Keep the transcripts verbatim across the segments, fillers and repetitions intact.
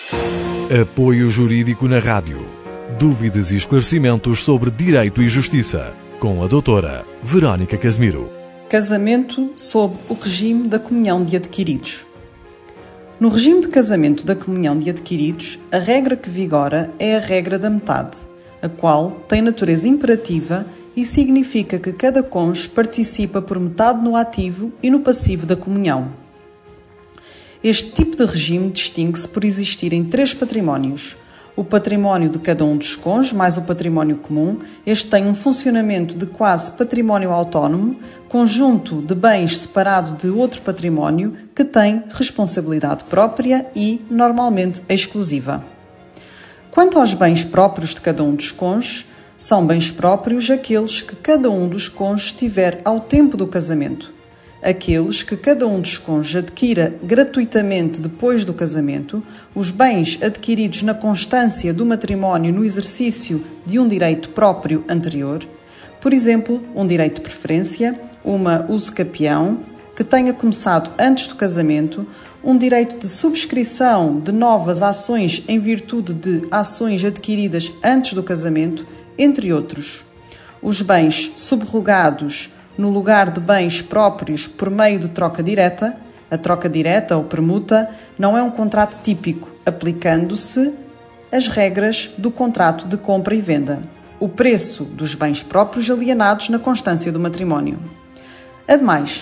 Apoio Jurídico na Rádio. Dúvidas e esclarecimentos sobre Direito e Justiça. Com a doutora Verónica Casemiro. Casamento sob o regime da comunhão de adquiridos. No regime de casamento da comunhão de adquiridos, a regra que vigora é a regra da metade, a qual tem natureza imperativa e significa que cada cônjuge participa por metade no ativo e no passivo da comunhão. Este tipo de regime distingue-se por existirem três patrimónios. O património de cada um dos cônjuges, mais o património comum. Este tem um funcionamento de quase património autónomo, conjunto de bens separado de outro património que tem responsabilidade própria e, normalmente, exclusiva. Quanto aos bens próprios de cada um dos cônjuges, são bens próprios aqueles que cada um dos cônjuges tiver ao tempo do casamento. Aqueles que cada um dos cônjuges adquira gratuitamente depois do casamento, os bens adquiridos na constância do matrimónio no exercício de um direito próprio anterior, por exemplo, um direito de preferência, uma usucapião, que tenha começado antes do casamento, um direito de subscrição de novas ações em virtude de ações adquiridas antes do casamento, entre outros. Os bens subrogados no lugar de bens próprios por meio de troca direta. A troca direta ou permuta não é um contrato típico, aplicando-se as regras do contrato de compra e venda. O preço dos bens próprios alienados na constância do matrimónio. Ademais,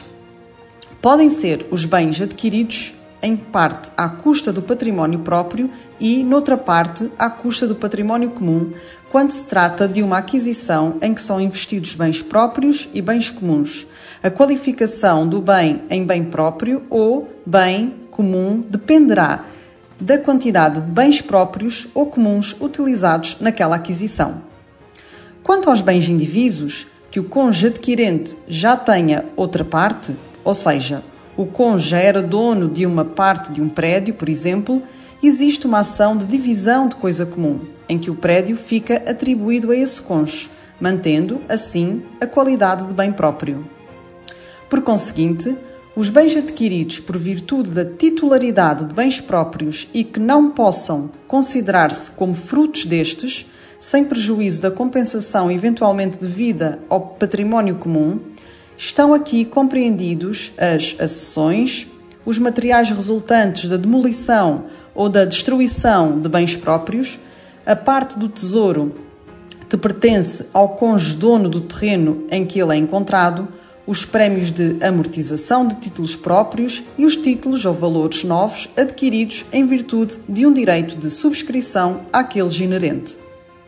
podem ser os bens adquiridos em parte à custa do património próprio e, noutra parte, à custa do património comum, quando se trata de uma aquisição em que são investidos bens próprios e bens comuns. A qualificação do bem em bem próprio ou bem comum dependerá da quantidade de bens próprios ou comuns utilizados naquela aquisição. Quanto aos bens indivisos, que o cônjuge adquirente já tenha outra parte, ou seja, o cônjuge já era dono de uma parte de um prédio, por exemplo, existe uma ação de divisão de coisa comum, em que o prédio fica atribuído a esse cônjuge, mantendo, assim, a qualidade de bem próprio. Por conseguinte, os bens adquiridos por virtude da titularidade de bens próprios e que não possam considerar-se como frutos destes, sem prejuízo da compensação eventualmente devida ao património comum, estão aqui compreendidos as accessões, os materiais resultantes da demolição ou da destruição de bens próprios, a parte do tesouro que pertence ao cônjuge dono do terreno em que ele é encontrado, os prémios de amortização de títulos próprios e os títulos ou valores novos adquiridos em virtude de um direito de subscrição àqueles inerente.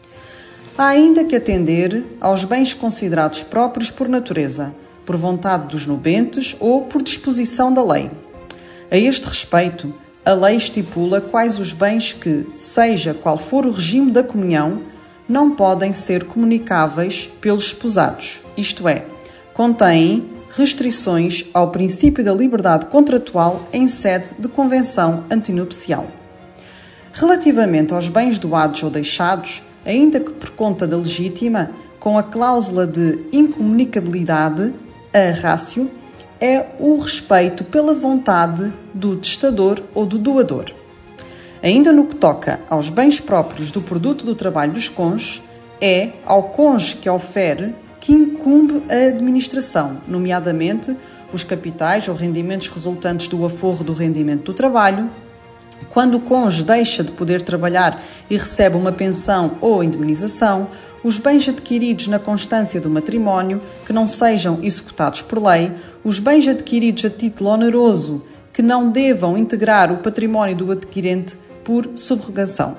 Há ainda que atender aos bens considerados próprios por natureza, por vontade dos nubentes ou por disposição da lei. A este respeito, a lei estipula quais os bens que, seja qual for o regime da comunhão, não podem ser comunicáveis pelos esposados, isto é, contêm restrições ao princípio da liberdade contratual em sede de convenção antinupcial. Relativamente aos bens doados ou deixados, ainda que por conta da legítima, com a cláusula de incomunicabilidade, a ratio, é o respeito pela vontade do testador ou do doador. Ainda no que toca aos bens próprios do produto do trabalho dos cônjuges, é ao cônjuge que ofere que incumbe a administração, nomeadamente os capitais ou rendimentos resultantes do aforro do rendimento do trabalho, quando o cônjuge deixa de poder trabalhar e recebe uma pensão ou indemnização, os bens adquiridos na constância do matrimónio que não sejam executados por lei, os bens adquiridos a título oneroso que não devam integrar o património do adquirente por subrogação.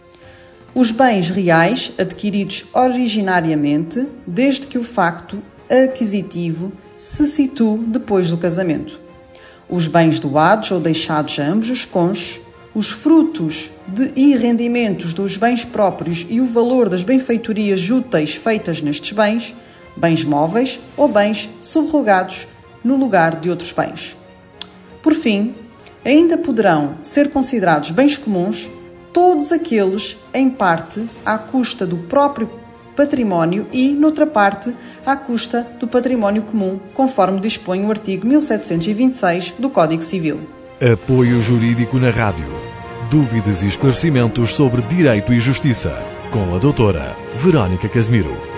Os bens reais adquiridos originariamente, desde que o facto aquisitivo se situe depois do casamento. Os bens doados ou deixados a ambos os cônjuges, os frutos de e rendimentos dos bens próprios e o valor das benfeitorias úteis feitas nestes bens, bens móveis ou bens subrogados no lugar de outros bens. Por fim, ainda poderão ser considerados bens comuns todos aqueles, em parte, à custa do próprio património e, noutra parte, à custa do património comum, conforme dispõe o artigo mil setecentos e vinte e seis do Código Civil. Apoio Jurídico na Rádio. Dúvidas e esclarecimentos sobre Direito e Justiça, com a doutora Verónica Casemiro.